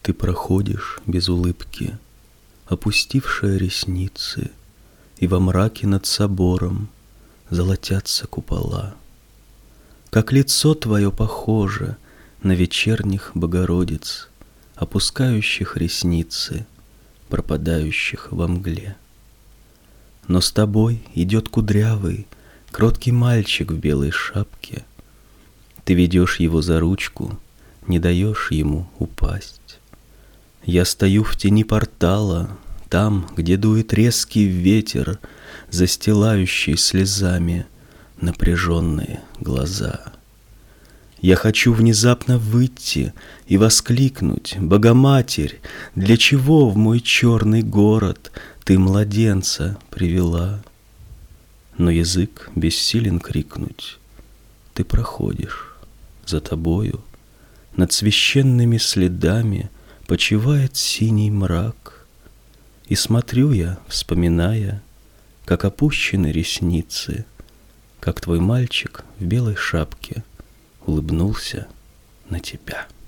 Ты проходишь без улыбки, опустившая ресницы, и во мраке над собором золотятся купола. Как лицо твое похоже на вечерних Богородиц, опускающих ресницы, пропадающих во мгле. Но с тобой идет кудрявый, кроткий мальчик в белой шапке. Ты ведешь его за ручку, не даешь ему упасть. Я стою в тени портала, там, где дует резкий ветер, застилающий слезами напряженные глаза. Я хочу внезапно выйти и воскликнуть: «Богоматерь, для чего в мой черный город ты младенца привела?» Но язык бессилен крикнуть. Ты проходишь, за тобою над священными следами почивает синий мрак. И смотрю я, вспоминая, как опущены ресницы, как твой мальчик в белой шапке улыбнулся на тебя.